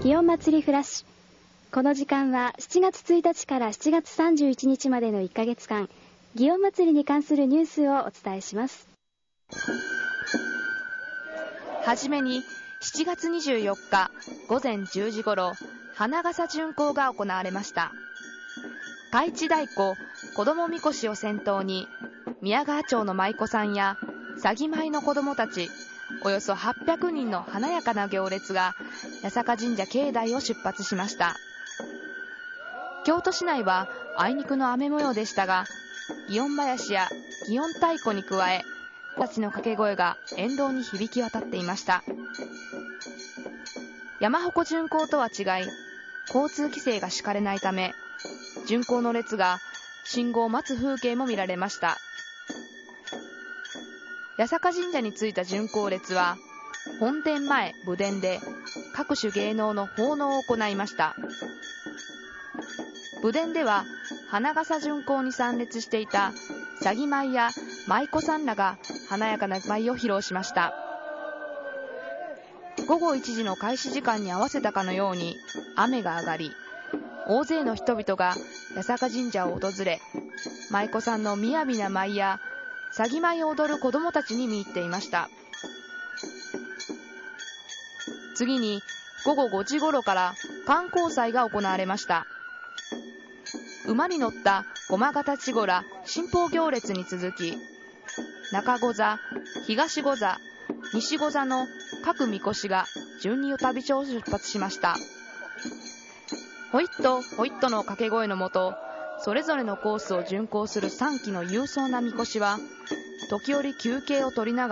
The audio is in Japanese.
祇園祭フラッシュ。この時間は7月1日から7月31日までの1ヶ月間、祇園祭に関するニュースをお伝えします。 はじめに7月24日午前10時ごろ、花笠巡行が行われました。太一太鼓子どもみこしを先頭に、宮川町の舞妓さんや詐欺舞の子どもたちおよそ800人の華やかな行列が八坂神社境内を出発しました。京都市内はあいにくの雨模様でしたが、祇園林や祇園太鼓に加え、子たちの掛け声が沿道に響き渡っていました。山鉾巡行とは違い、交通規制が敷かれないため、巡行の列が信号を待つ風景も見られました。八坂神社に着いた巡行列は、本殿前武殿で各種芸能の奉納を行いました。武殿では花笠巡行に参列していた詐欺舞や舞妓さんらが華やかな舞を披露しました。午後1時の開始時間に合わせたかのように雨が上がり、大勢の人々が八坂神社を訪れ、舞妓さんの雅な舞や詐欺舞を踊る子どもたちに見入っていました。次に午後5時頃から観光祭が行われました。馬に乗った駒形稚児ら神宝行列に続き、中御座、東御座、西御座の各みこしが順に旅町を出発しました。ホイットホイットの掛け声のもと、それぞれのコースを巡行する3基の勇壮なみこしは、時折休憩を取りながら